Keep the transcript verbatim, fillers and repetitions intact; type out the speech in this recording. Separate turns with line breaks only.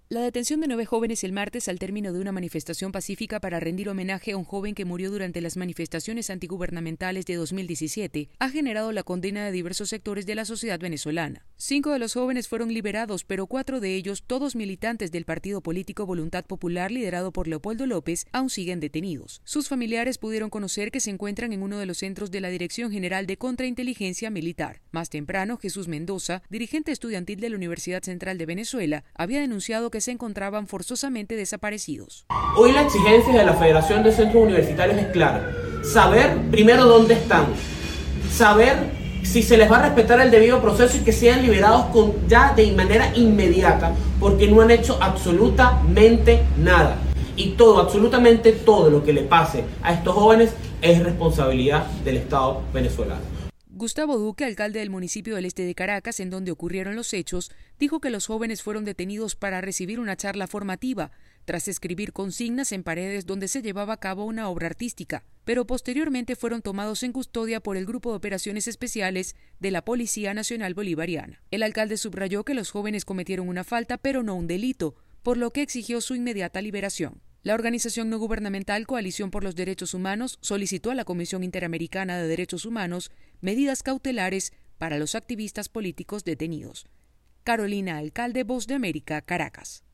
La detención de nueve jóvenes el martes al término de una manifestación pacífica para rendir homenaje a un joven que murió durante las manifestaciones antigubernamentales de dos mil diecisiete ha generado la condena de diversos sectores de la sociedad venezolana. Cinco de los jóvenes fueron liberados, pero cuatro de ellos, todos militantes del partido político Voluntad Popular liderado por Leopoldo López, aún siguen detenidos. Sus familiares pudieron conocer que se encuentran en uno de los centros de la Dirección General de Contrainteligencia Militar. Más temprano, Jesús Mendoza, dirigente estudiantil de la Universidad Central de Venezuela, había denunciado que se encontraban forzosamente desaparecidos.
Hoy la exigencia de la Federación de Centros Universitarios es clara. Saber primero dónde están, saber si se les va a respetar el debido proceso y que sean liberados con, ya de manera inmediata, porque no han hecho absolutamente nada. Y todo, absolutamente todo lo que le pase a estos jóvenes es responsabilidad del Estado venezolano.
Gustavo Duque, alcalde del municipio del este de Caracas, en donde ocurrieron los hechos, dijo que los jóvenes fueron detenidos para recibir una charla formativa, tras escribir consignas en paredes donde se llevaba a cabo una obra artística, pero posteriormente fueron tomados en custodia por el Grupo de Operaciones Especiales de la Policía Nacional Bolivariana. El alcalde subrayó que los jóvenes cometieron una falta, pero no un delito, por lo que exigió su inmediata liberación. La organización no gubernamental Coalición por los Derechos Humanos solicitó a la Comisión Interamericana de Derechos Humanos medidas cautelares para los activistas políticos detenidos. Carolina Alcalde, Voz de América, Caracas.